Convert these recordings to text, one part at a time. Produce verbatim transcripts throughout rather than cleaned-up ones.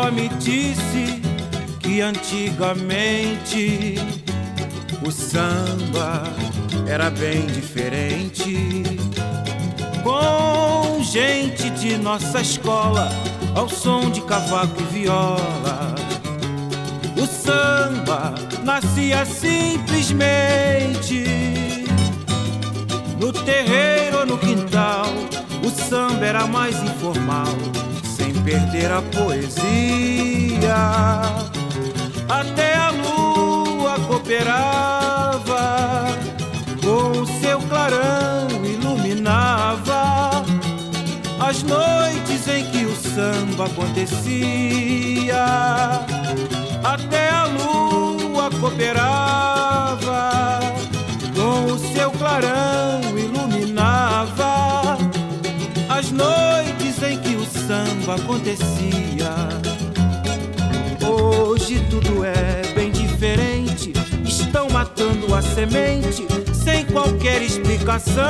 vovó me disse que antigamente o samba era bem diferente, com gente de nossa escola ao som de cavaco e viola. O samba nascia simplesmente no terreiro ou no quintal. O samba era mais informal, sem perder a poesia. Até a lua cooperava, com o seu clarão iluminava as noites em que o samba acontecia. Até a lua cooperava, com o seu clarão iluminava as noites em que o samba acontecia. Hoje tudo é bem diferente, estão matando a semente sem qualquer explicação.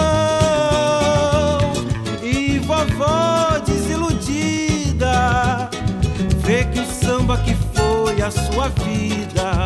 E vovó desiludida vê que o samba que foi a sua vida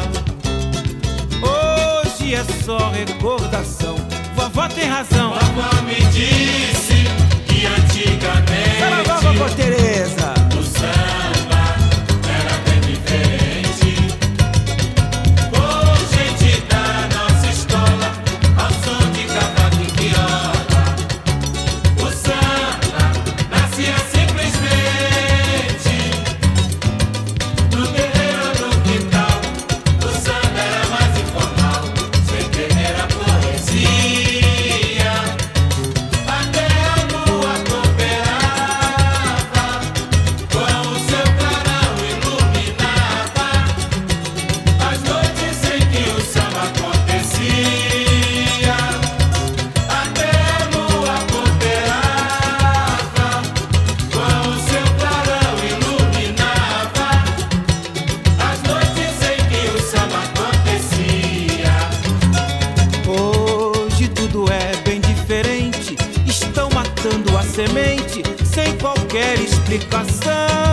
hoje é só recordação. Vovó tem razão. Vovó me disse que antigamente Saravá, vovó Tereza, o samba era bem diferente, com gente da nossa escola ao som de cavaco e viola. O samba nascia simplesmente no terreiro ou no quintal. O samba era mais informal, sem perder a poesia. Até a lua cooperava, com o seu clarão iluminava as noites em que o samba acontecia. Até a lua cooperava, com o seu clarão iluminava as noites em que o samba acontecia. hoje tudo é bem diferente, estão matando a semente sem qualquer explicação.